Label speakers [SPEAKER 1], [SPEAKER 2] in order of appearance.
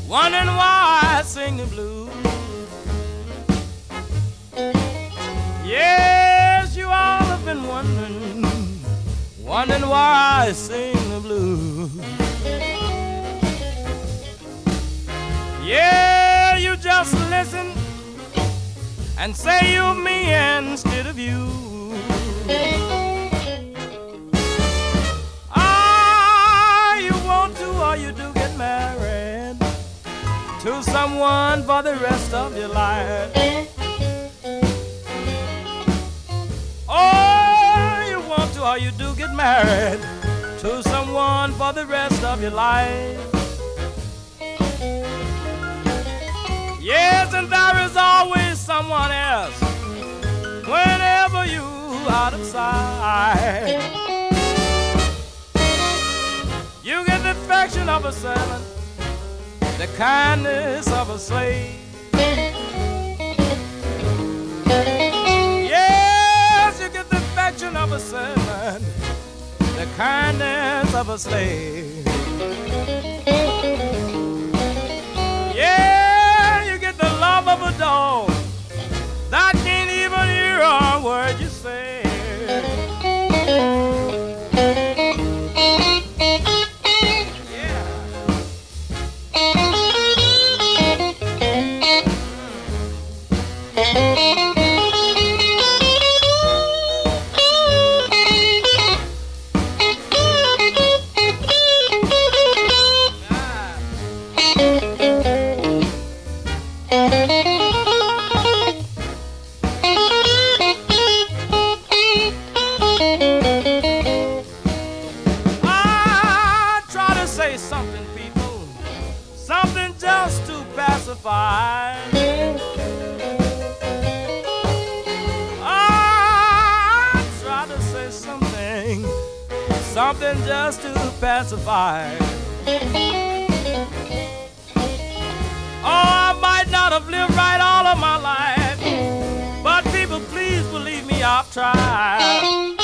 [SPEAKER 1] wondering why I sing the blues. Yes, you all have been wondering why I sing the blues. Yeah, you just listen and say you me instead of you. Ah, you want to or you do get married to someone for the rest of your life. Oh, you want to or you do get married to someone for the rest of your life. Yes, and there is always someone else whenever you out of sight. You get the affection of a servant, the kindness of a slave. Yes, you get the affection of a servant, the kindness of a slave. Yeah, you get the love of a dog that can't even hear a word you say. I try to say something, people, something just to pacify. I try to say something, something just to pacify. Oh, I might not have lived right all of my life, but people, please believe me, I've tried.